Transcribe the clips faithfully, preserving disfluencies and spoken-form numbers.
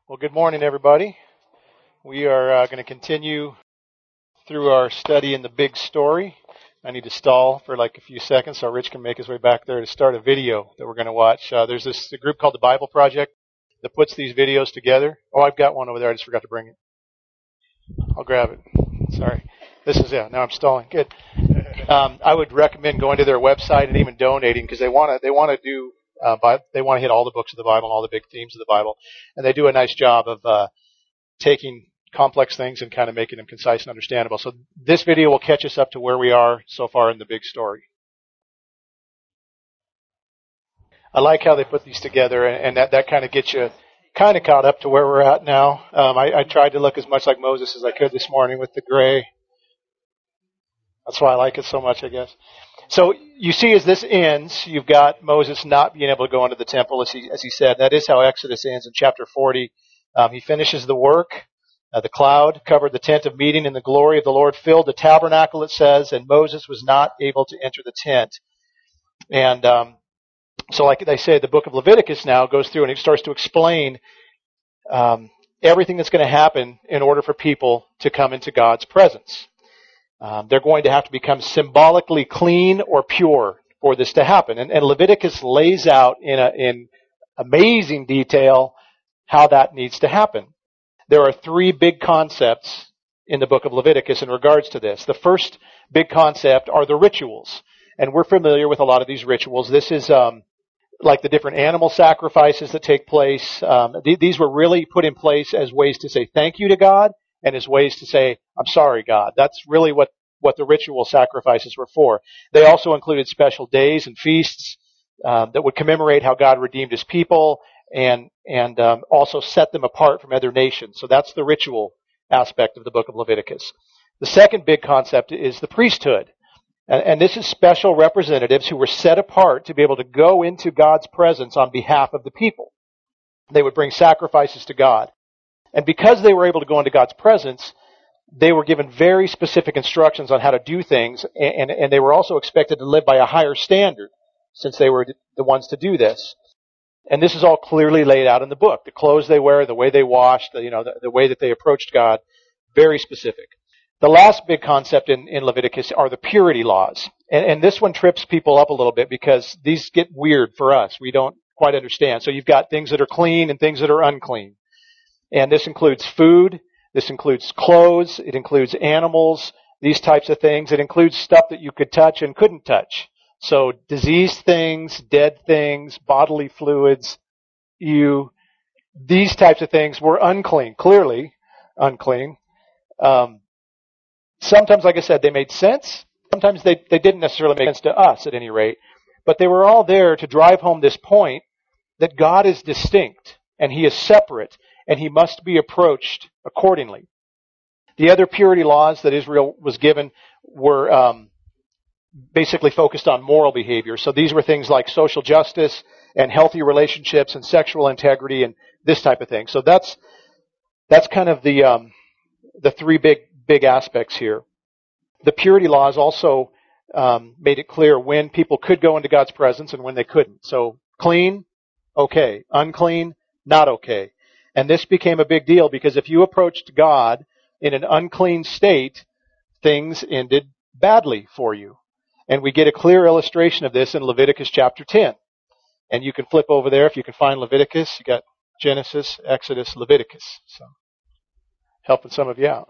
Well, good morning, everybody. We are uh, going to continue through our study in the big story. I need to stall for like a few seconds so Rich can make his way back there to start a video that we're going to watch. Uh, there's this a group called the Bible Project that puts these videos together. Oh, I've got one over there. I just forgot to bring it. I'll grab it. Sorry. This is it. Now I'm stalling. Good. Um, I would recommend going to their website and even donating because they want to. They want to do. Uh, Bi- they want to hit all the books of the Bible and all the big themes of the Bible, and they do a nice job of uh, taking complex things and kind of making them concise and understandable. So this video will catch us up to where we are so far in the big story. I like how they put these together, and, and that, that kind of gets you kind of caught up to where we're at now. Um, I, I tried to look as much like Moses as I could this morning with the gray. That's why I like it so much, I guess. So you see, as this ends, you've got Moses not being able to go into the temple, as he, as he said. That is how Exodus ends in chapter forty. Um, he finishes the work. Uh, the cloud covered the tent of meeting, and the glory of the Lord filled the tabernacle, it says, and Moses was not able to enter the tent. And um, so, like they say, the book of Leviticus now goes through and it starts to explain um, everything that's going to happen in order for people to come into God's presence. Um, they're going to have to become symbolically clean or pure for this to happen. And, and Leviticus lays out in, a, in amazing detail how that needs to happen. There are three big concepts in the book of Leviticus in regards to this. The first big concept are the rituals. And we're familiar with a lot of these rituals. This is um, like the different animal sacrifices that take place. Um, th- these were really put in place as ways to say thank you to God, and as ways to say, I'm sorry, God. That's really what, what the ritual sacrifices were for. They also included special days and feasts uh, that would commemorate how God redeemed his people and and um, also set them apart from other nations. So that's the ritual aspect of the book of Leviticus. The second big concept is the priesthood. And, and this is special representatives who were set apart to be able to go into God's presence on behalf of the people. They would bring sacrifices to God. And because they were able to go into God's presence, they were given very specific instructions on how to do things, and, and they were also expected to live by a higher standard, since they were the ones to do this. And this is all clearly laid out in the book. The clothes they wear, the way they wash, the, you know, the, the way that they approached God, very specific. The last big concept in, in Leviticus are the purity laws. And, and this one trips people up a little bit because these get weird for us. We don't quite understand. So you've got things that are clean and things that are unclean. And this includes food, this includes clothes, it includes animals, these types of things. It includes stuff that you could touch and couldn't touch. So diseased things, dead things, bodily fluids, you, these types of things were unclean, clearly unclean. Um, sometimes, like I said, they made sense. Sometimes they, they didn't necessarily make sense to us at any rate. But they were all there to drive home this point that God is distinct and he is separate and he must be approached accordingly. The other purity laws that Israel was given were um, basically focused on moral behavior. So these were things like social justice and healthy relationships and sexual integrity and this type of thing. So that's that's kind of the um, the three big big aspects here. The purity laws also um, made it clear when people could go into God's presence and when they couldn't. So clean, okay. Unclean, not okay. And this became a big deal because if you approached God in an unclean state, things ended badly for you. And we get a clear illustration of this in Leviticus chapter ten. And you can flip over there if you can find Leviticus. You got Genesis, Exodus, Leviticus. So helping some of you out.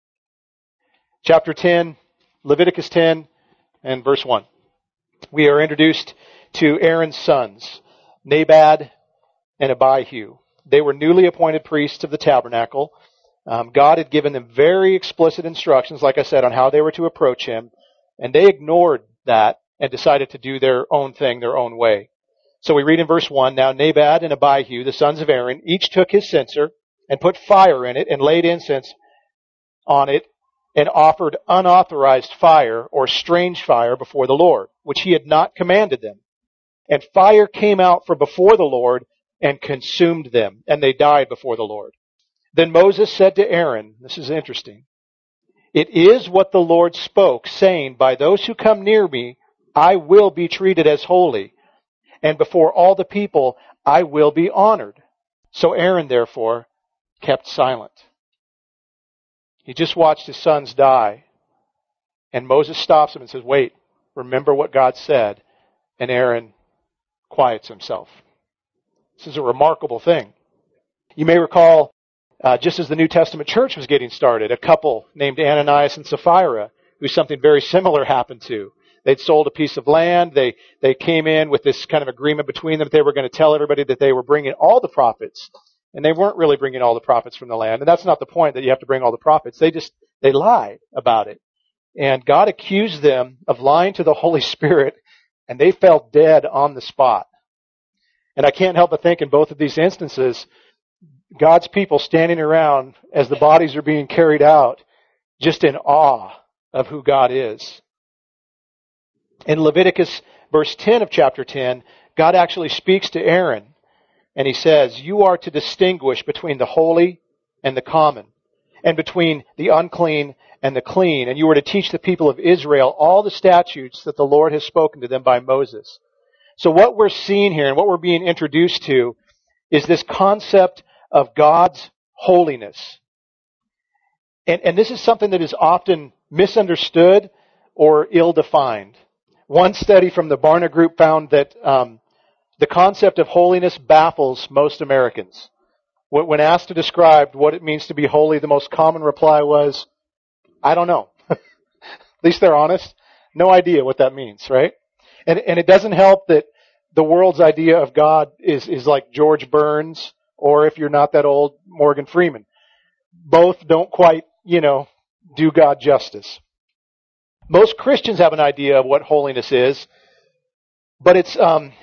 Chapter ten, Leviticus ten and verse one. We are introduced to Aaron's sons, Nadab and Abihu. They were newly appointed priests of the tabernacle. Um, God had given them very explicit instructions, like I said, on how they were to approach him. And they ignored that and decided to do their own thing, their own way. So we read in verse one, Now Nadab and Abihu, the sons of Aaron, each took his censer and put fire in it and laid incense on it and offered unauthorized fire or strange fire before the Lord, which he had not commanded them. And fire came out from before the Lord and consumed them, and they died before the Lord. Then Moses said to Aaron, this is interesting, It is what the Lord spoke, saying, By those who come near me, I will be treated as holy, and before all the people I will be honored. So Aaron, therefore, kept silent. He just watched his sons die. And Moses stops him and says, wait, remember what God said. And Aaron quiets himself. This is a remarkable thing. You may recall, uh, just as the New Testament church was getting started, a couple named Ananias and Sapphira, who something very similar happened to. They'd sold a piece of land. They they came in with this kind of agreement between them that they were going to tell everybody that they were bringing all the profits. And they weren't really bringing all the profits from the land. And that's not the point, that you have to bring all the profits. They just, they lied about it. And God accused them of lying to the Holy Spirit, and they fell dead on the spot. And I can't help but think in both of these instances, God's people standing around as the bodies are being carried out, just in awe of who God is. In Leviticus verse ten of chapter ten, God actually speaks to Aaron, and he says, you are to distinguish between the holy and the common, and between the unclean and the clean. And you were to teach the people of Israel all the statutes that the Lord has spoken to them by Moses. So what we're seeing here and what we're being introduced to is this concept of God's holiness. And, and this is something that is often misunderstood or ill-defined. One study from the Barna Group found that um, the concept of holiness baffles most Americans. When asked to describe what it means to be holy, the most common reply was, I don't know. At least they're honest. No idea what that means, right? And, and it doesn't help that the world's idea of God is, is like George Burns, or if you're not that old, Morgan Freeman. Both don't quite, you know, do God justice. Most Christians have an idea of what holiness is, but it's, um,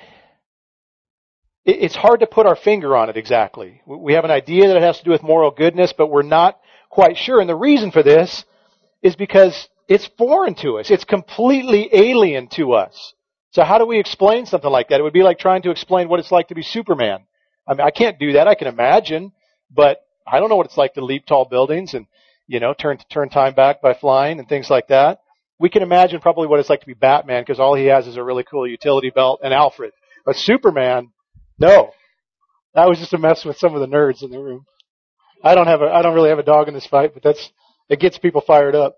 it's hard to put our finger on it exactly. We have an idea that it has to do with moral goodness, but we're not quite sure. And the reason for this is because it's foreign to us. It's completely alien to us. So how do we explain something like that? It would be like trying to explain what it's like to be Superman. I mean, I can't do that. I can imagine, but I don't know what it's like to leap tall buildings and, you know, turn turn time back by flying and things like that. We can imagine probably what it's like to be Batman, because all he has is a really cool utility belt and Alfred. But Superman, no. That was just a mess with some of the nerds in the room. I don't have a, I don't really have a dog in this fight, but that's, it gets people fired up.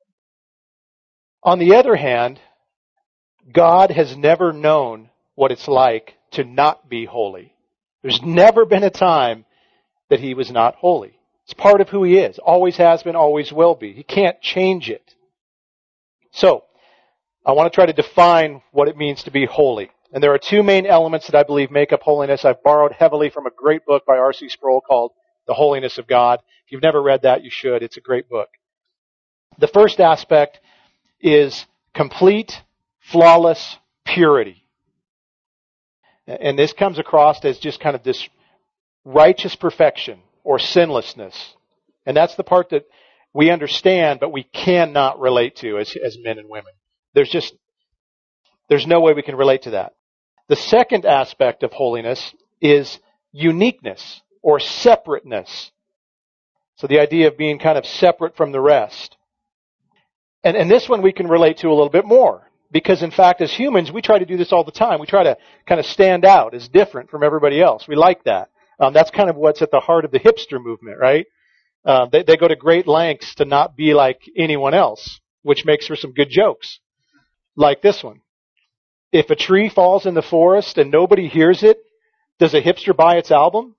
On the other hand, God has never known what it's like to not be holy. There's never been a time that he was not holy. It's part of who he is. Always has been, always will be. He can't change it. So, I want to try to define what it means to be holy. And there are two main elements that I believe make up holiness. I've borrowed heavily from a great book by R C Sproul called The Holiness of God. If you've never read that, you should. It's a great book. The first aspect is complete, flawless purity. And this comes across as just kind of this righteous perfection or sinlessness. And that's the part that we understand, but we cannot relate to as, as men and women. There's just, there's no way we can relate to that. The second aspect of holiness is uniqueness or separateness. So the idea of being kind of separate from the rest. And, and this one we can relate to a little bit more. Because in fact, as humans, we try to do this all the time. We try to kind of stand out as different from everybody else. We like that. Um, that's kind of what's at the heart of the hipster movement, right? Uh, they, they go to great lengths to not be like anyone else, which makes for some good jokes. Like this one. If a tree falls in the forest and nobody hears it, does a hipster buy its album?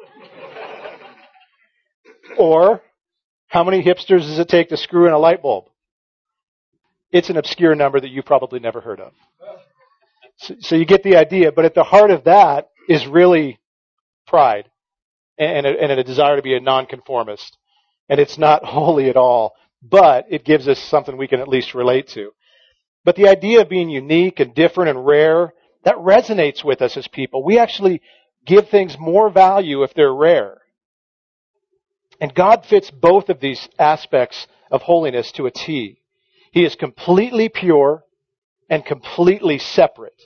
Or, how many hipsters does it take to screw in a light bulb? It's an obscure number that you've probably never heard of. So, so you get the idea, but at the heart of that is really pride and a, and a desire to be a nonconformist. And it's not holy at all, but it gives us something we can at least relate to. But the idea of being unique and different and rare, that resonates with us as people. We actually give things more value if they're rare. And God fits both of these aspects of holiness to a T. He is completely pure and completely separate.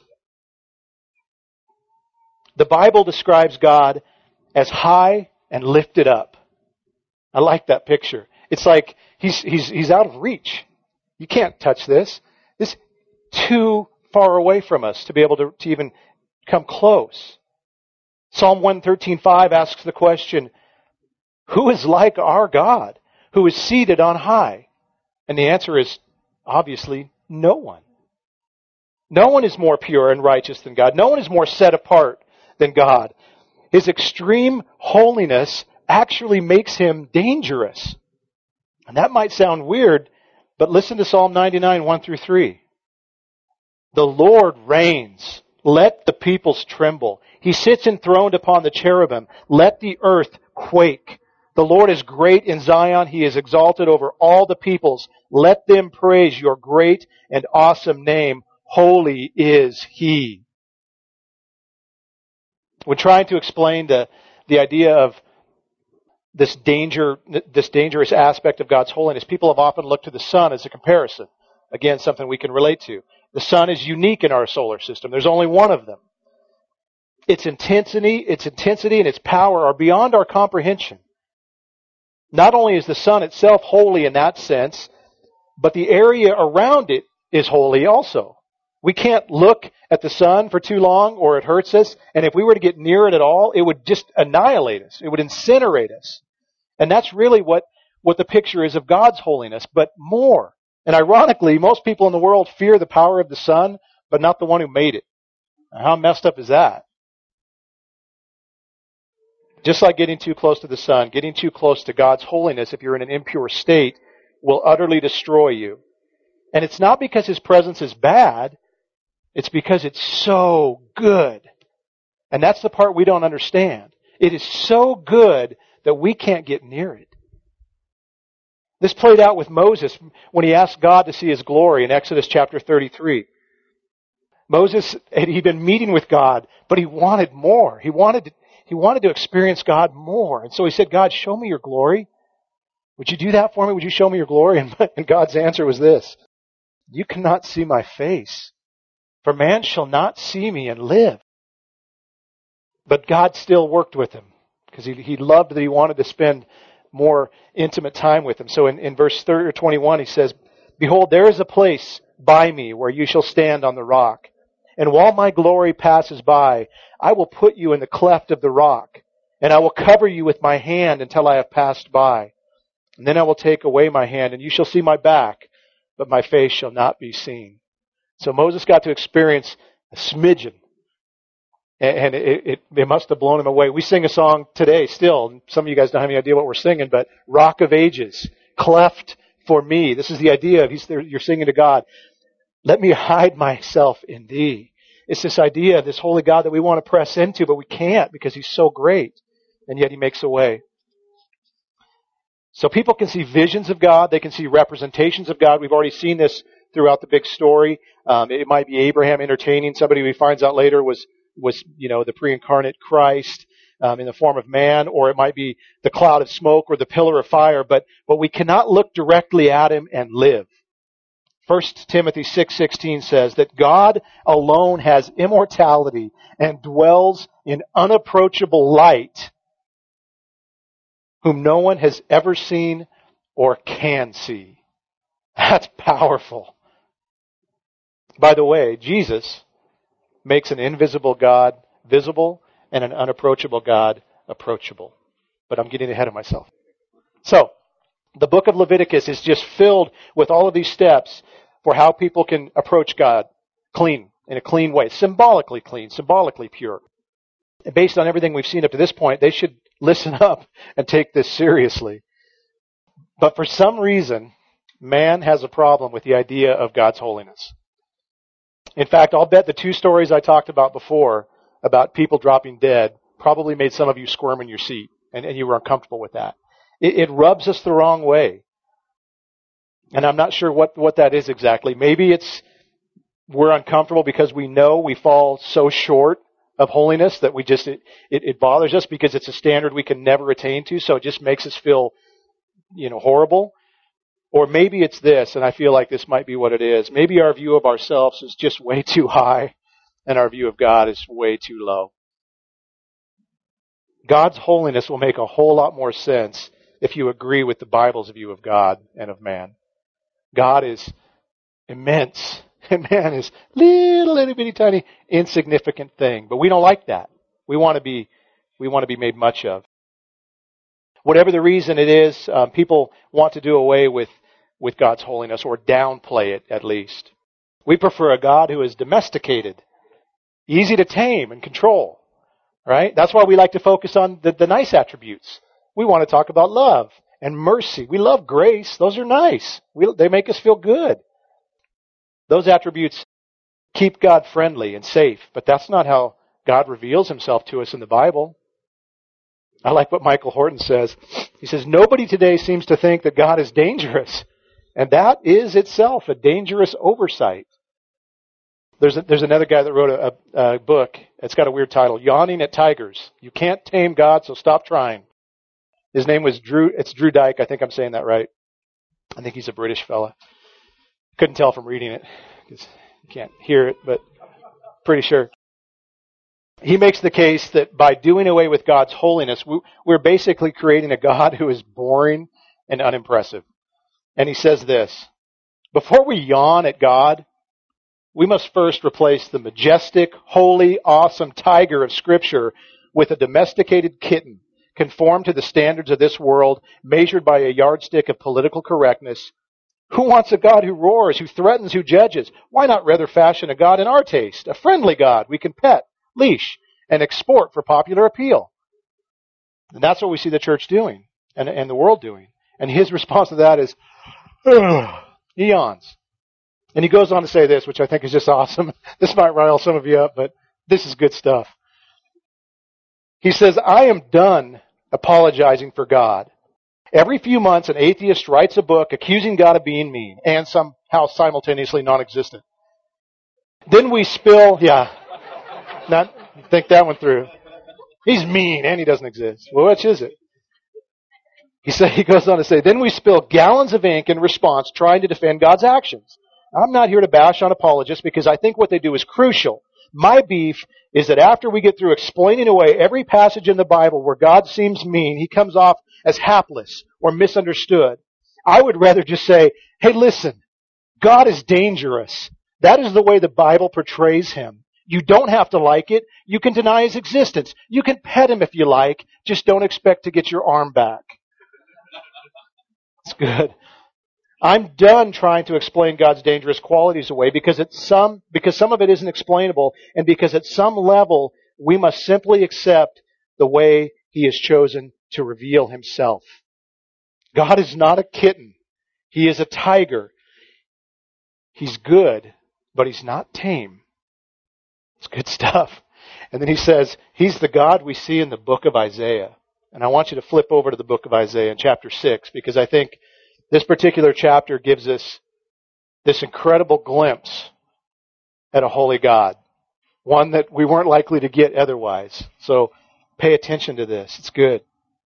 The Bible describes God as high and lifted up. I like that picture. It's like he's he's he's out of reach. You can't touch this. It's too far away from us to be able to, to even come close. Psalm one thirteen five asks the question, Who is like our God, who is seated on high? And the answer is obviously no one. No one is more pure and righteous than God. No one is more set apart than God. His extreme holiness actually makes him dangerous. And that might sound weird, but listen to Psalm ninety-nine, one through three. The Lord reigns. Let the peoples tremble. He sits enthroned upon the cherubim. Let the earth quake. The Lord is great in Zion. He is exalted over all the peoples. Let them praise your great and awesome name. Holy is He. When trying to explain the, the idea of this danger, this dangerous aspect of God's holiness, people have often looked to the sun as a comparison. Again, something we can relate to. The sun is unique in our solar system. There's only one of them. Its intensity, its intensity and its power are beyond our comprehension. Not only is the sun itself holy in that sense, but the area around it is holy also. We can't look at the sun for too long or it hurts us. And if we were to get near it at all, it would just annihilate us. It would incinerate us. And that's really what, what the picture is of God's holiness, but more. And ironically, most people in the world fear the power of the sun, but not the one who made it. How messed up is that? Just like getting too close to the sun, getting too close to God's holiness, if you're in an impure state, will utterly destroy you. And it's not because His presence is bad. It's because it's so good. And that's the part we don't understand. It is so good that we can't get near it. This played out with Moses when he asked God to see His glory in Exodus chapter thirty-three. Moses, he'd been meeting with God, but he wanted more. He wanted to, he wanted to experience God more. And so he said, God, show me your glory. Would you do that for me? Would you show me your glory? And, and God's answer was this: you cannot see my face, for man shall not see me and live. But God still worked with him because he, he loved that he wanted to spend more intimate time with him. So in, in verse thirty or twenty-one, he says, behold, there is a place by me where you shall stand on the rock. And while my glory passes by, I will put you in the cleft of the rock, and I will cover you with my hand until I have passed by. And then I will take away my hand, and you shall see my back, but my face shall not be seen. So Moses got to experience a smidgen. And it, it, it must have blown him away. We sing a song today still. Some of you guys don't have any idea what we're singing, but Rock of Ages, cleft for me. This is the idea of he's there, you're singing to God. Let me hide myself in thee. It's this idea of this holy God that we want to press into, but we can't because He's so great. And yet He makes a way. So people can see visions of God. They can see representations of God. We've already seen this throughout the big story. Um, it might be Abraham entertaining somebody who he finds out later was was, you know, the pre-incarnate Christ um, in the form of man, or it might be the cloud of smoke or the pillar of fire, but, but we cannot look directly at Him and live. First Timothy six sixteen says that God alone has immortality and dwells in unapproachable light, whom no one has ever seen or can see. That's powerful. By the way, Jesus makes an invisible God visible and an unapproachable God approachable. But I'm getting ahead of myself. So, the book of Leviticus is just filled with all of these steps for how people can approach God clean, in a clean way, symbolically clean, symbolically pure. And based on everything we've seen up to this point, they should listen up and take this seriously. But for some reason, man has a problem with the idea of God's holiness. In fact, I'll bet the two stories I talked about before, about people dropping dead, probably made some of you squirm in your seat, and, and you were uncomfortable with that. It, it rubs us the wrong way. And I'm not sure what, what that is exactly. Maybe it's we're uncomfortable because we know we fall so short of holiness that we just, it, it, it bothers us because it's a standard we can never attain to, so it just makes us feel, you know, horrible. Or maybe it's this, and I feel like this might be what it is. Maybe our view of ourselves is just way too high, and our view of God is way too low. God's holiness will make a whole lot more sense if you agree with the Bible's view of God and of man. God is immense, and man is little, little bitty, tiny, insignificant thing. But we don't like that. We want to be, we want to be made much of. Whatever the reason it is, um, people want to do away with, with God's holiness or downplay it at least. We prefer a God who is domesticated, easy to tame and control, right? That's why we like to focus on the, the nice attributes. We want to talk about love and mercy. We love grace. Those are nice. We, they make us feel good. Those attributes keep God friendly and safe, but that's not how God reveals himself to us in the Bible. I like what Michael Horton says. He says, nobody today seems to think that God is dangerous, and that is itself a dangerous oversight. There's a, there's another guy that wrote a, a, a book. It's got a weird title, Yawning at Tigers. You can't tame God, so stop trying. His name was Drew, it's Drew Dyke. I think I'm saying that right. I think he's a British fella. Couldn't tell from reading it because you can't hear it, but pretty sure. He makes the case that by doing away with God's holiness, we're basically creating a God who is boring and unimpressive. And he says this, before we yawn at God, we must first replace the majestic, holy, awesome tiger of Scripture with a domesticated kitten, conformed to the standards of this world, measured by a yardstick of political correctness. Who wants a God who roars, who threatens, who judges? Why not rather fashion a God in our taste, a friendly God we can pet, leash, and export for popular appeal? And that's what we see the church doing and, and the world doing. And his response to that is, he yawns. And he goes on to say this, which I think is just awesome. This might rile some of you up, but this is good stuff. He says, I am done apologizing for God. Every few months, an atheist writes a book accusing God of being mean and somehow simultaneously non-existent. Then we spill, yeah, not think that one through. He's mean and he doesn't exist. Well, which is it? He say, he goes on to say, then we spill gallons of ink in response trying to defend God's actions. I'm not here to bash on apologists because I think what they do is crucial. My beef is that after we get through explaining away every passage in the Bible where God seems mean, he comes off as hapless or misunderstood. I would rather just say, hey, listen, God is dangerous. That is the way the Bible portrays him. You don't have to like it. You can deny his existence. You can pet him if you like. Just don't expect to get your arm back. It's good. I'm done trying to explain God's dangerous qualities away because it's some because some of it isn't explainable, and because at some level we must simply accept the way he has chosen to reveal himself. God is not a kitten. He is a tiger. He's good, but he's not tame. It's good stuff. And then he says, he's the God we see in the book of Isaiah. And I want you to flip over to the book of Isaiah in chapter six, because I think this particular chapter gives us this incredible glimpse at a holy God, one that we weren't likely to get otherwise. So pay attention to this. It's good.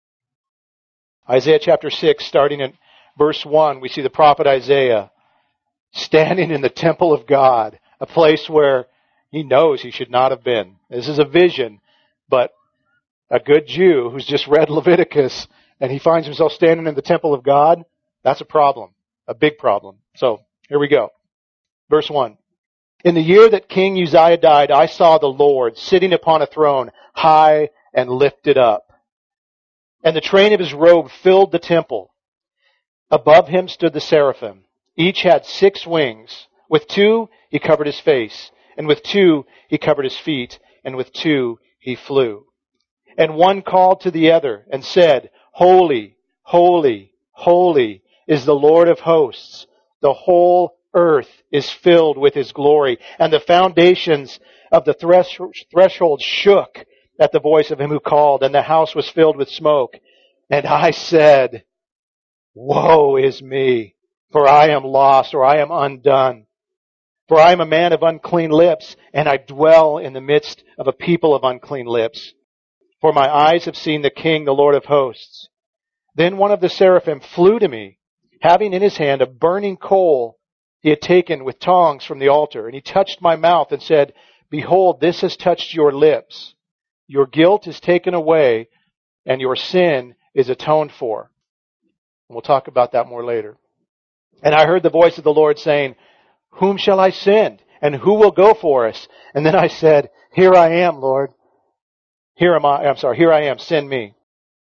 Isaiah chapter six, starting in verse one, we see the prophet Isaiah standing in the temple of God, a place where he knows he should not have been. This is a vision, but a good Jew who's just read Leviticus and he finds himself standing in the temple of God, that's a problem, a big problem. So here we go. Verse one. In the year that King Uzziah died, I saw the Lord sitting upon a throne, high and lifted up. And the train of his robe filled the temple. Above him stood the seraphim. Each had six wings. With two he covered his face, and with two he covered his feet, and with two he flew. And one called to the other and said, Holy, holy, holy is the Lord of hosts. The whole earth is filled with his glory. And the foundations of the threshold shook at the voice of him who called, and the house was filled with smoke. And I said, Woe is me, for I am lost, or I am undone. For I am a man of unclean lips, and I dwell in the midst of a people of unclean lips. For my eyes have seen the King, the Lord of hosts. Then one of the seraphim flew to me, having in his hand a burning coal he had taken with tongs from the altar. And he touched my mouth and said, Behold, this has touched your lips. Your guilt is taken away, and your sin is atoned for. And we'll talk about that more later. And I heard the voice of the Lord saying, Whom shall I send? And who will go for us? And then I said, Here I am, Lord. Here am I. I'm sorry. Here I am. Send me.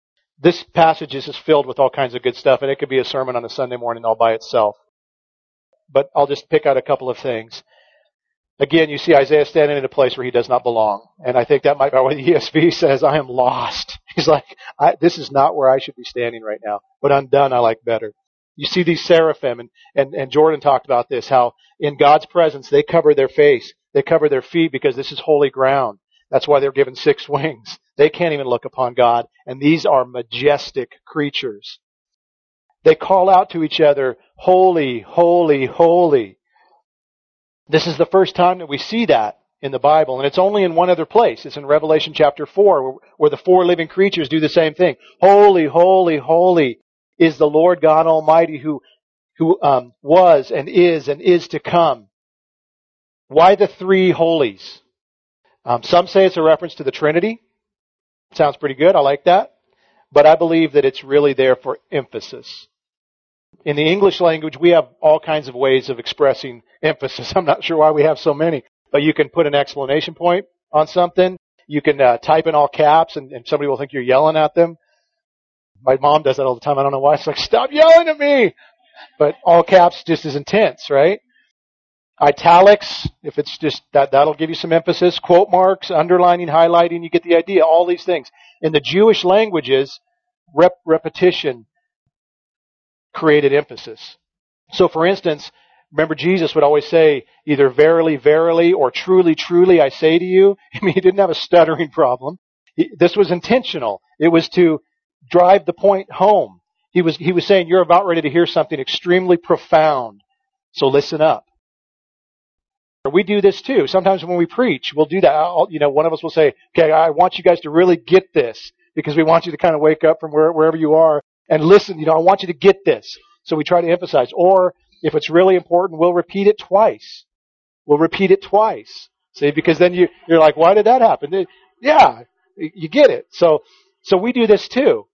This passage is just filled with all kinds of good stuff, and it could be a sermon on a Sunday morning all by itself. But I'll just pick out a couple of things. Again, you see Isaiah standing in a place where he does not belong. And I think that might be why the E S V says, I am lost. He's like, I, this is not where I should be standing right now. But undone, I like better. You see these seraphim, and, and, and Jordan talked about this, how in God's presence they cover their face, they cover their feet because this is holy ground. That's why they're given six wings. They can't even look upon God. And these are majestic creatures. They call out to each other, holy, holy, holy. This is the first time that we see that in the Bible, and it's only in one other place. It's in Revelation chapter four, where, where the four living creatures do the same thing. Holy, holy, holy is the Lord God Almighty, who who um, was and is and is to come. Why the three holies? Um, some say it's a reference to the Trinity. Sounds pretty good. I like that. But I believe that it's really there for emphasis. In the English language, we have all kinds of ways of expressing emphasis. I'm not sure why we have so many. But you can put an exclamation point on something. You can uh, type in all caps, and, and somebody will think you're yelling at them. My mom does that all the time. I don't know why. She's like, stop yelling at me. But all caps just is intense, right? Italics, if it's just that, that'll give you some emphasis. Quote marks, underlining, highlighting, you get the idea. All these things. In the Jewish languages, rep, repetition created emphasis. So for instance, remember Jesus would always say either verily, verily, or truly, truly, I say to you. I mean, he didn't have a stuttering problem. He, this was intentional. It was to drive the point home. He was, he was saying, you're about ready to hear something extremely profound. So listen up. We do this too. Sometimes when we preach, we'll do that. I'll, you know, one of us will say, okay, I want you guys to really get this because we want you to kind of wake up from where, wherever you are and listen. You know, I want you to get this. So we try to emphasize. Or if it's really important, we'll repeat it twice. We'll repeat it twice. See, because then you, you're like, why did that happen? Yeah, you get it. So, so we do this too.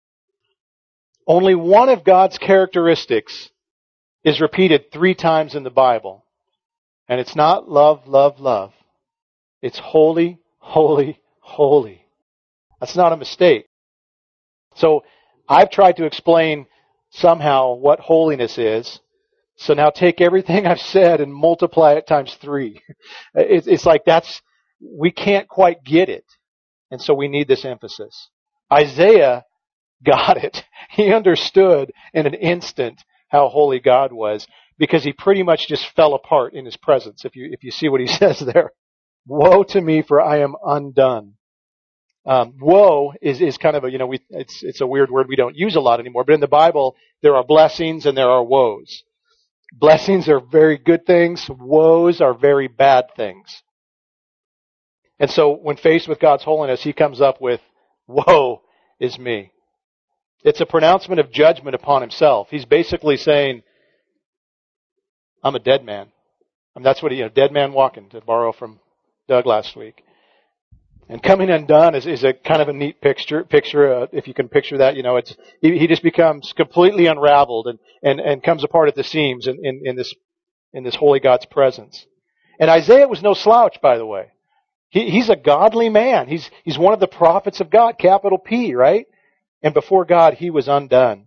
Only one of God's characteristics is repeated three times in the Bible. And it's not love, love, love. It's holy, holy, holy. That's not a mistake. So I've tried to explain somehow what holiness is. So now take everything I've said and multiply it times three. It's like that's, we can't quite get it. And so we need this emphasis. Isaiah got it. He understood in an instant how holy God was, because he pretty much just fell apart in his presence. If you if you see what he says there, woe to me, for I am undone. Um, woe is is kind of a you know we it's it's a weird word we don't use a lot anymore. But in the Bible, there are blessings and there are woes. Blessings are very good things. Woes are very bad things. And so when faced with God's holiness, he comes up with, woe is me. It's a pronouncement of judgment upon himself. He's basically saying, I'm a dead man. I mean, that's what he, you know, dead man walking, to borrow from Doug last week. And coming undone is, is a kind of a neat picture. Picture, uh, if you can picture that, you know, it's he, he just becomes completely unraveled and, and, and comes apart at the seams in, in, in this in this holy God's presence. And Isaiah was no slouch, by the way. He, he's a godly man. He's he's one of the prophets of God, capital P, right? And before God, he was undone.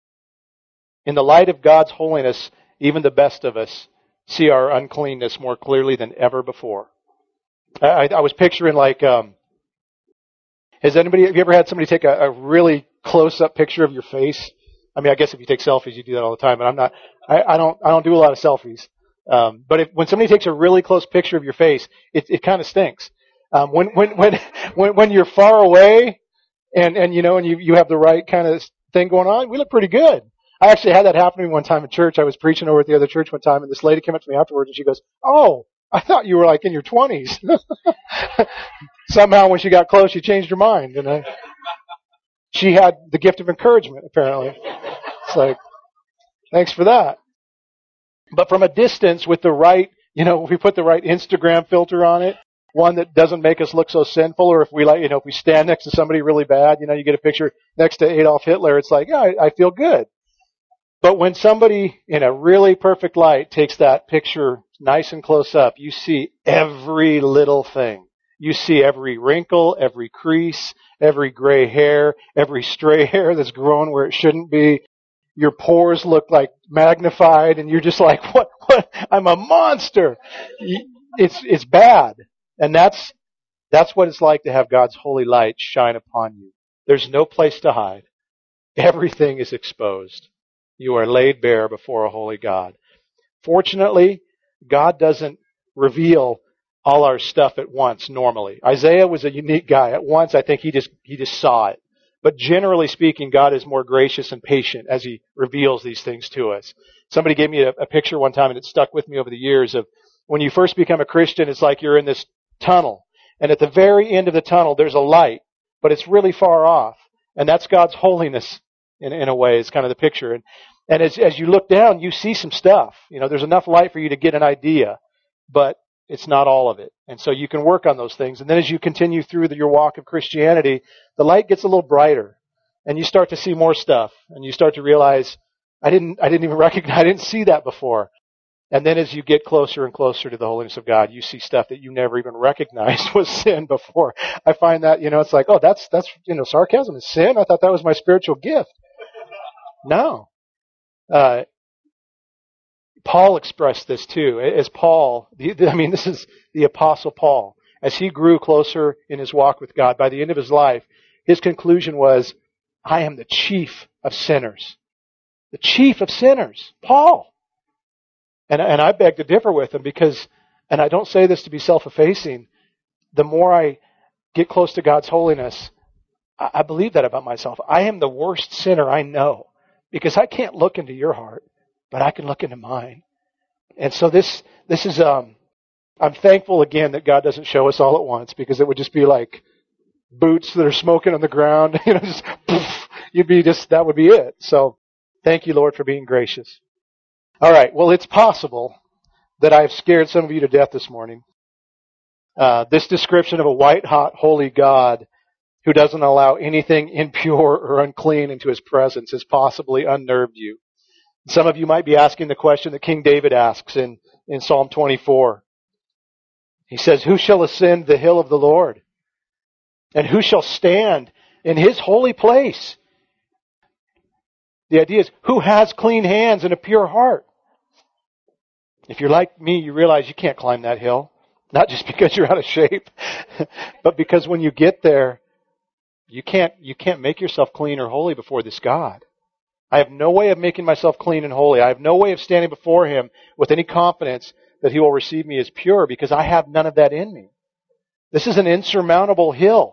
In the light of God's holiness, even the best of us see our uncleanness more clearly than ever before. I, I was picturing like, um, has anybody, have you ever had somebody take a, a really close-up picture of your face? I mean, I guess if you take selfies, you do that all the time, but I'm not, I, I don't, I don't do a lot of selfies. Um, but if, when somebody takes a really close picture of your face, it, it kind of stinks. Um, when, when, when, when, when you're far away and, and, you know, and you, you have the right kind of thing going on, we look pretty good. I actually had that happen to me one time at church. I was preaching over at the other church one time, and this lady came up to me afterwards, and she goes, oh, I thought you were like in your twenties. Somehow when she got close, she changed her mind. And I, she had the gift of encouragement, apparently. It's like, thanks for that. But from a distance with the right, you know, if we put the right Instagram filter on it, one that doesn't make us look so sinful, or if we like, you know, if we stand next to somebody really bad, you know, you get a picture next to Adolf Hitler, it's like, yeah, I, I feel good. But when somebody in a really perfect light takes that picture nice and close up, you see every little thing. You see every wrinkle, every crease, every gray hair, every stray hair that's grown where it shouldn't be. Your pores look like magnified, and you're just like, what, what? I'm a monster. It's, it's bad. And that's, that's what it's like to have God's holy light shine upon you. There's no place to hide. Everything is exposed. You are laid bare before a holy God. Fortunately, God doesn't reveal all our stuff at once normally. Isaiah was a unique guy. At once, I think he just, he just saw it. But generally speaking, God is more gracious and patient as he reveals these things to us. Somebody gave me a, a picture one time, and it stuck with me over the years, of when you first become a Christian, it's like you're in this tunnel. And at the very end of the tunnel, there's a light, but it's really far off. And that's God's holiness in, in a way, is kind of the picture. And, and as, as you look down, you see some stuff. You know, there's enough light for you to get an idea, but it's not all of it. And so you can work on those things. And then as you continue through the, your walk of Christianity, the light gets a little brighter, and you start to see more stuff, and you start to realize, I didn't, I didn't even recognize, I didn't see that before. And then as you get closer and closer to the holiness of God, you see stuff that you never even recognized was sin before. I find that, you know, it's like, oh, that's, that's, you know, sarcasm is sin? I thought that was my spiritual gift. No. Uh, Paul expressed this too. As Paul, I mean, this is the Apostle Paul. As he grew closer in his walk with God, by the end of his life, his conclusion was, I am the chief of sinners. The chief of sinners. Paul. And, and I beg to differ with him because, and I don't say this to be self-effacing, the more I get close to God's holiness, I, I believe that about myself. I am the worst sinner I know because I can't look into your heart, but I can look into mine. And so this, this is, um, I'm thankful again that God doesn't show us all at once, because it would just be like boots that are smoking on the ground, you know, just poof, you'd be just, that would be it. So thank you, Lord, for being gracious. All right. Well, it's possible that I've scared some of you to death this morning. Uh, this description of a white-hot, holy God who doesn't allow anything impure or unclean into his presence has possibly unnerved you. Some of you might be asking the question that King David asks in, in Psalm twenty-four. He says, who shall ascend the hill of the Lord? And who shall stand in his holy place? The idea is, who has clean hands and a pure heart? If you're like me, you realize you can't climb that hill. Not just because you're out of shape, but because when you get there, you can't, you can't make yourself clean or holy before this God. I have no way of making myself clean and holy. I have no way of standing before him with any confidence that he will receive me as pure, because I have none of that in me. This is an insurmountable hill.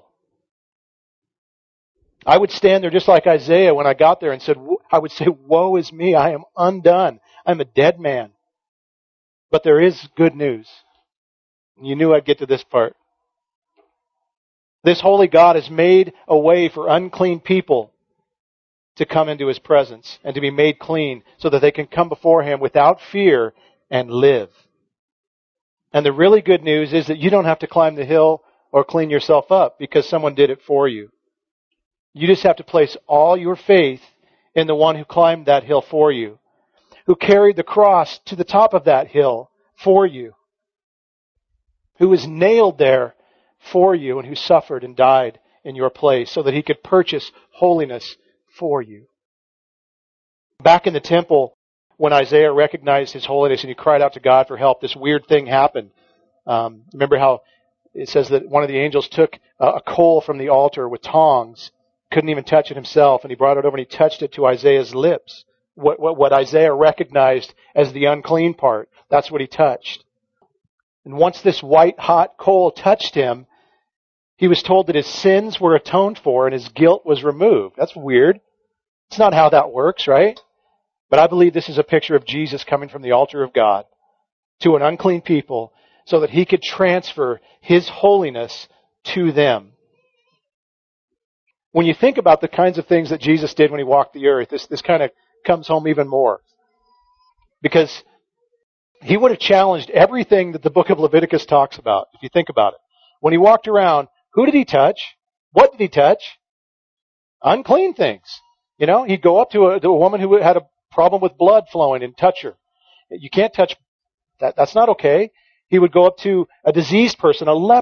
I would stand there just like Isaiah when I got there and said, I would say, woe is me, I am undone. I'm a dead man. But there is good news. You knew I'd get to this part. This holy God has made a way for unclean people to come into his presence and to be made clean so that they can come before him without fear and live. And the really good news is that you don't have to climb the hill or clean yourself up, because someone did it for you. You just have to place all your faith in the one who climbed that hill for you, who carried the cross to the top of that hill for you, who was nailed there for you, and who suffered and died in your place so that he could purchase holiness for you. Back in the temple, when Isaiah recognized his holiness and he cried out to God for help, this weird thing happened. Um, remember how it says that one of the angels took a, a coal from the altar with tongs, couldn't even touch it himself, and he brought it over and he touched it to Isaiah's lips. What, what, what Isaiah recognized as the unclean part, that's what he touched. And once this white hot coal touched him, he was told that his sins were atoned for and his guilt was removed. That's weird. It's not how that works, right? But I believe this is a picture of Jesus coming from the altar of God to an unclean people so that he could transfer his holiness to them. When you think about the kinds of things that Jesus did when he walked the earth, this, this kind of comes home even more. Because he would have challenged everything that the book of Leviticus talks about, if you think about it. When he walked around, who did he touch? What did he touch? Unclean things. You know, he'd go up to a, to a woman who had a problem with blood flowing and touch her. You can't touch that. That's not okay. He would go up to a diseased person, a leper,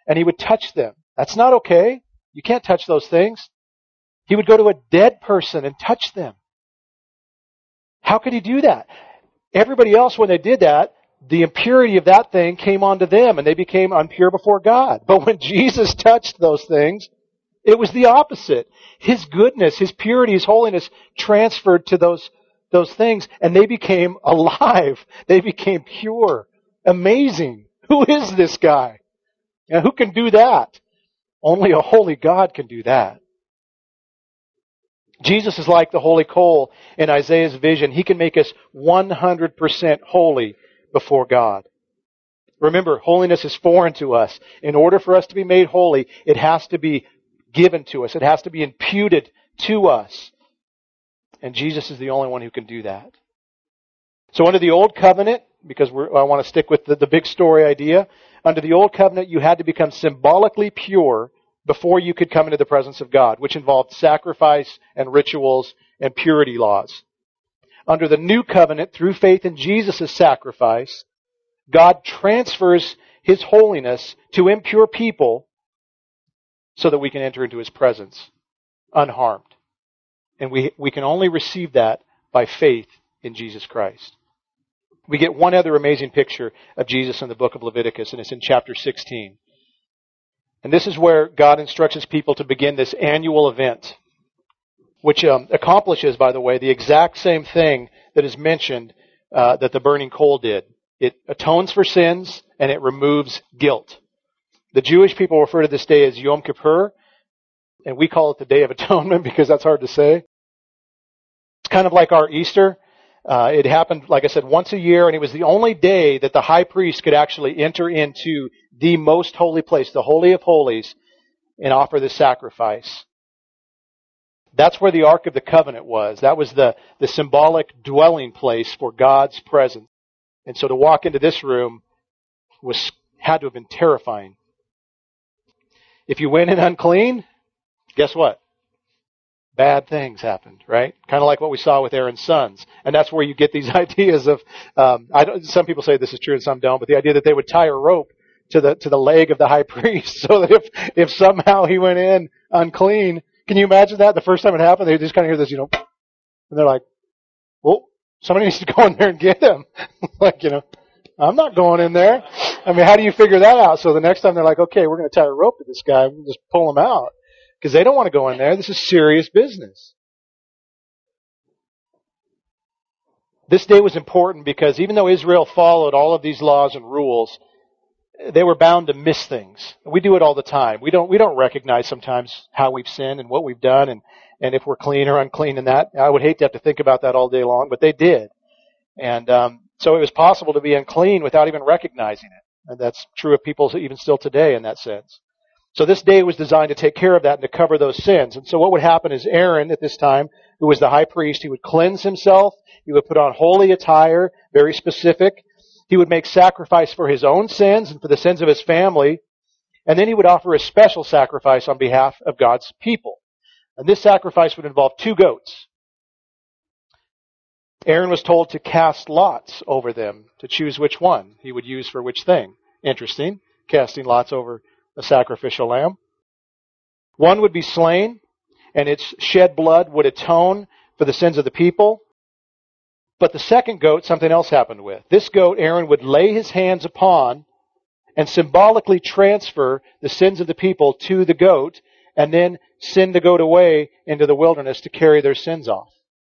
and he would touch them. That's not okay. You can't touch those things. He would go to a dead person and touch them. How could he do that? Everybody else, when they did that, the impurity of that thing came onto them and they became impure before God. But when Jesus touched those things, it was the opposite. His goodness, His purity, His holiness transferred to those, those things and they became alive. They became pure. Amazing. Who is this guy? And who can do that? Only a holy God can do that. Jesus is like the holy coal in Isaiah's vision. He can make us one hundred percent holy before God. Remember, holiness is foreign to us. In order for us to be made holy, it has to be given to us. It has to be imputed to us. And Jesus is the only one who can do that. So under the Old Covenant, because we're, I want to stick with the, the big story idea, under the Old Covenant you had to become symbolically pure before you could come into the presence of God, which involved sacrifice and rituals and purity laws. Under the New Covenant, through faith in Jesus' sacrifice, God transfers His holiness to impure people so that we can enter into His presence unharmed. And we, we can only receive that by faith in Jesus Christ. We get one other amazing picture of Jesus in the book of Leviticus, and it's in chapter sixteen. And this is where God instructs His people to begin this annual event, which um, accomplishes, by the way, the exact same thing that is mentioned uh, that the burning coal did. It atones for sins and it removes guilt. The Jewish people refer to this day as Yom Kippur, and we call it the Day of Atonement because that's hard to say. It's kind of like our Easter. Uh, it happened, like I said, once a year, and it was the only day that the high priest could actually enter into the most holy place, the Holy of Holies, and offer the sacrifice. That's where the Ark of the Covenant was. That was the, the symbolic dwelling place for God's presence. And so to walk into this room was had to have been terrifying. If you went in unclean, guess what? Bad things happened, right? Kind of like what we saw with Aaron's sons. And that's where you get these ideas of, um, I don't, some people say this is true and some don't, but the idea that they would tie a rope to the, to the leg of the high priest so that if, if somehow he went in unclean, can you imagine that? The first time it happened, they just kind of hear this, you know, and they're like, well, somebody needs to go in there and get him. Like, you know, I'm not going in there. I mean, how do you figure that out? So the next time they're like, okay, we're going to tie a rope to this guy and just pull him out. Because they don't want to go in there. This is serious business. This day was important because even though Israel followed all of these laws and rules, they were bound to miss things. We do it all the time. We don't we don't recognize sometimes how we've sinned and what we've done and, and if we're clean or unclean in that. I would hate to have to think about that all day long, but they did. And um, so it was possible to be unclean without even recognizing it. And that's true of people even still today in that sense. So this day was designed to take care of that and to cover those sins. And so what would happen is Aaron at this time, who was the high priest, he would cleanse himself. He would put on holy attire, very specific. He would make sacrifice for his own sins and for the sins of his family. And then he would offer a special sacrifice on behalf of God's people. And this sacrifice would involve two goats. Aaron was told to cast lots over them to choose which one he would use for which thing. Interesting, casting lots over a sacrificial lamb. One would be slain, and its shed blood would atone for the sins of the people. But the second goat, something else happened with. This goat, Aaron would lay his hands upon and symbolically transfer the sins of the people to the goat, and then send the goat away into the wilderness to carry their sins off.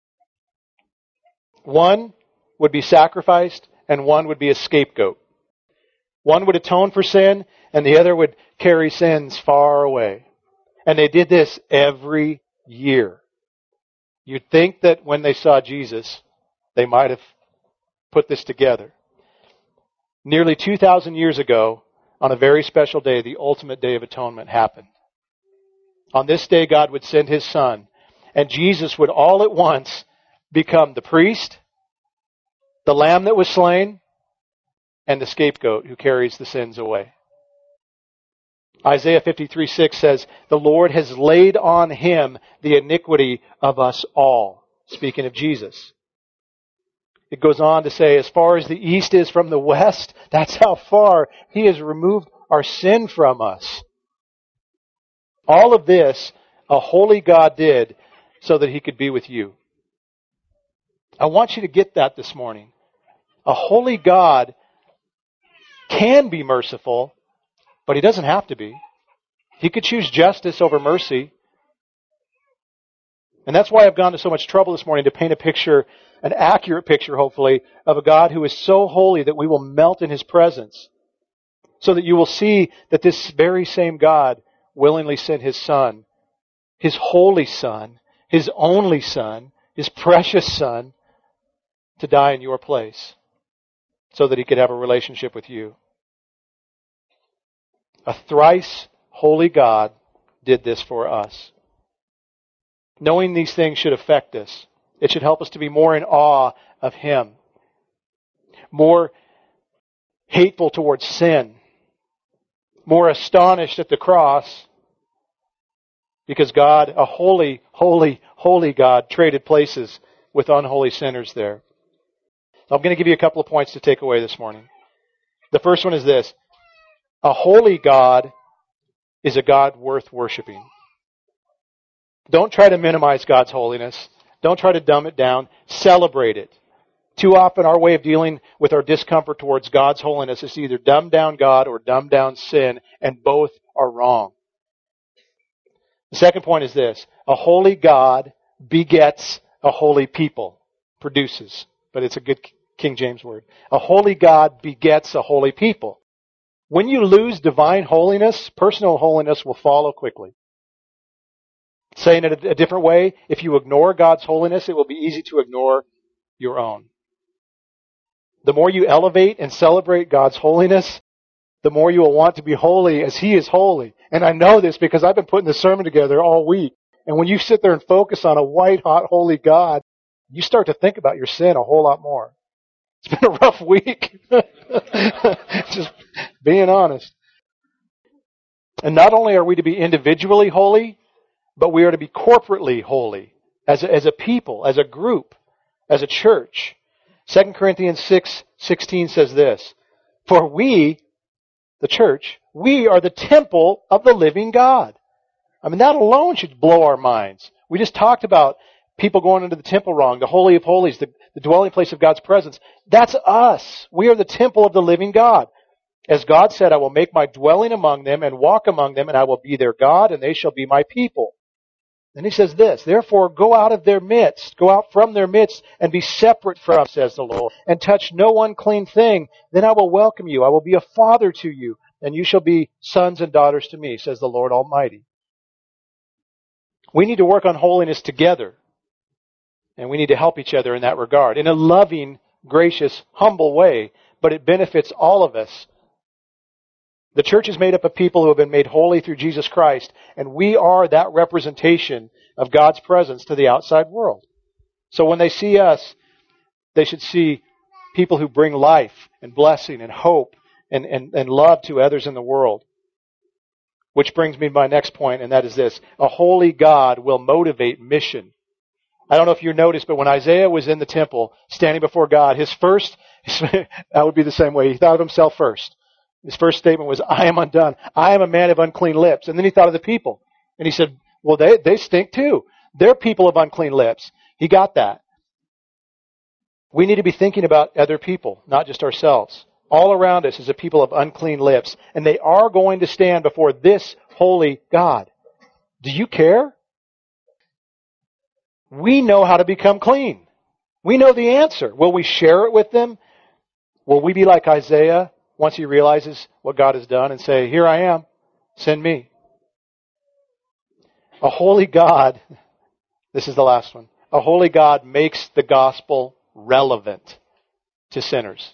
One would be sacrificed, and one would be a scapegoat. One would atone for sin, and the other would carry sins far away. And they did this every year. You'd think that when they saw Jesus, they might have put this together. Nearly two thousand years ago, on a very special day, the ultimate day of atonement happened. On this day, God would send His Son, and Jesus would all at once become the priest, the lamb that was slain, and the scapegoat who carries the sins away. Isaiah fifty-three six says, the Lord has laid on Him the iniquity of us all. Speaking of Jesus. It goes on to say, as far as the east is from the west, that's how far He has removed our sin from us. All of this, a holy God did so that he could be with you. I want you to get that this morning. A holy God can be merciful, but he doesn't have to be. He could choose justice over mercy. And that's why I've gone to so much trouble this morning to paint a picture, an accurate picture, hopefully, of a God who is so holy that we will melt in his presence. So that you will see that this very same God willingly sent his Son, his holy Son, his only Son, his precious Son, to die in your place so that he could have a relationship with you. A thrice holy God did this for us. Knowing these things should affect us. It should help us to be more in awe of him, more hateful towards sin, more astonished at the cross, because God, a holy, holy, holy God, traded places with unholy sinners there. I'm going to give you a couple of points to take away this morning. The first one is this. A holy God is a God worth worshiping. Don't try to minimize God's holiness. Don't try to dumb it down. Celebrate it. Too often our way of dealing with our discomfort towards God's holiness is to either dumb down God or dumb down sin, and both are wrong. The second point is this. A holy God begets a holy people. Produces. But it's a good King James word. A holy God begets a holy people. When you lose divine holiness, personal holiness will follow quickly. Saying it a different way, if you ignore God's holiness, it will be easy to ignore your own. The more you elevate and celebrate God's holiness, the more you will want to be holy as he is holy. And I know this because I've been putting this sermon together all week. And when you sit there and focus on a white, hot, holy God, you start to think about your sin a whole lot more. It's been a rough week. Just being honest. And not only are we to be individually holy, but we are to be corporately holy. As a, as a people, as a group, as a church. Second Corinthians six sixteen says this. For we, the church, we are the temple of the living God. I mean, that alone should blow our minds. We just talked about people going into the temple wrong, the Holy of Holies, the, the dwelling place of God's presence. That's us. We are the temple of the living God. As God said, I will make my dwelling among them and walk among them, and I will be their God, and they shall be my people. And he says this, therefore go out of their midst, go out from their midst, and be separate from, says the Lord, and touch no unclean thing. Then I will welcome you. I will be a father to you, and you shall be sons and daughters to me, says the Lord Almighty. We need to work on holiness together. And we need to help each other in that regard, in a loving, gracious, humble way. But it benefits all of us. The church is made up of people who have been made holy through Jesus Christ. And we are that representation of God's presence to the outside world. So when they see us, they should see people who bring life and blessing and hope and, and, and love to others in the world. Which brings me to my next point, and that is this. A holy God will motivate mission. I don't know if you noticed, but when Isaiah was in the temple, standing before God, his first, that would be the same way. He thought of himself first. His first statement was, I am undone. I am a man of unclean lips. And then he thought of the people. And he said, well, they, they stink too. They're people of unclean lips. He got that. We need to be thinking about other people, not just ourselves. All around us is a people of unclean lips. And they are going to stand before this holy God. Do you care? We know how to become clean. We know the answer. Will we share it with them? Will we be like Isaiah once he realizes what God has done and say, here I am, send me? A holy God, this is the last one, a holy God makes the gospel relevant to sinners.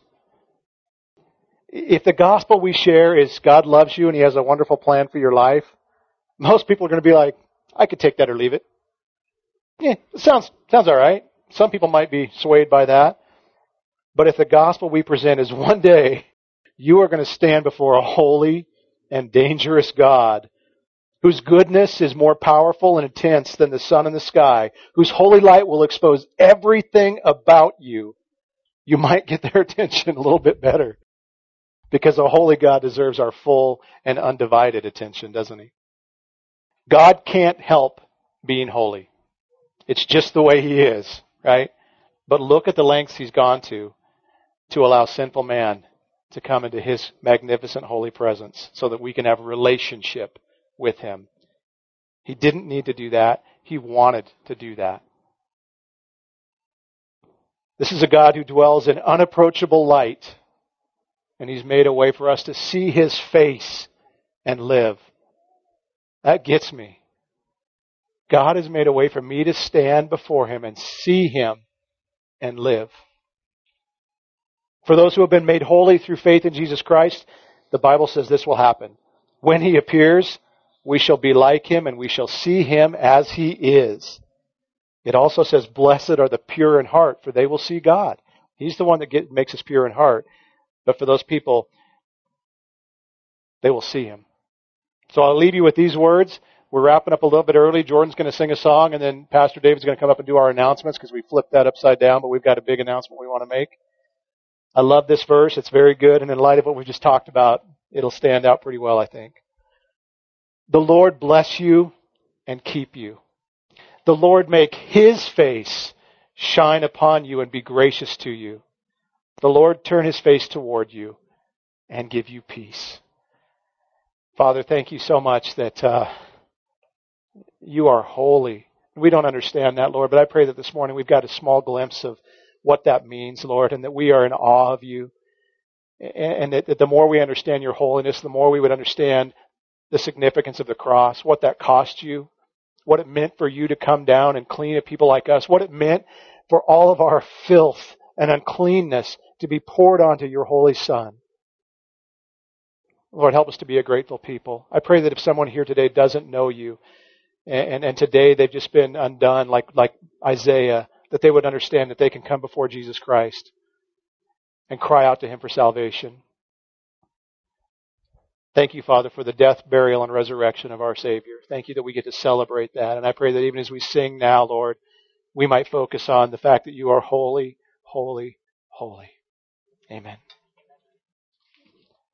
If the gospel we share is God loves you and he has a wonderful plan for your life, most people are going to be like, I could take that or leave it. Yeah, it sounds, sounds all right. Some people might be swayed by that. But if the gospel we present is one day you are going to stand before a holy and dangerous God whose goodness is more powerful and intense than the sun in the sky, whose holy light will expose everything about you, you might get their attention a little bit better. Because a holy God deserves our full and undivided attention, doesn't he? God can't help being holy. It's just the way he is, right? But look at the lengths he's gone to to allow sinful man to come into his magnificent holy presence so that we can have a relationship with him. He didn't need to do that. He wanted to do that. This is a God who dwells in unapproachable light, and he's made a way for us to see his face and live. That gets me. God has made a way for me to stand before him and see him and live. For those who have been made holy through faith in Jesus Christ, the Bible says this will happen. When he appears, we shall be like him and we shall see him as he is. It also says, blessed are the pure in heart, for they will see God. He's the one that get, makes us pure in heart. But for those people, they will see him. So I'll leave you with these words. We're wrapping up a little bit early. Jordan's going to sing a song, and then Pastor David's going to come up and do our announcements because we flipped that upside down, but we've got a big announcement we want to make. I love this verse. It's very good, and in light of what we just talked about, it'll stand out pretty well, I think. The Lord bless you and keep you. The Lord make his face shine upon you and be gracious to you. The Lord turn his face toward you and give you peace. Father, thank you so much that uh, you are holy. We don't understand that, Lord, but I pray that this morning we've got a small glimpse of what that means, Lord, and that we are in awe of you. And that, that the more we understand your holiness, the more we would understand the significance of the cross, what that cost you, what it meant for you to come down and clean a people like us, what it meant for all of our filth and uncleanness to be poured onto your holy Son. Lord, help us to be a grateful people. I pray that if someone here today doesn't know you, and, and, and today they've just been undone like, like Isaiah, that they would understand that they can come before Jesus Christ and cry out to him for salvation. Thank you, Father, for the death, burial, and resurrection of our Savior. Thank you that we get to celebrate that. And I pray that even as we sing now, Lord, we might focus on the fact that you are holy, holy, holy. Amen.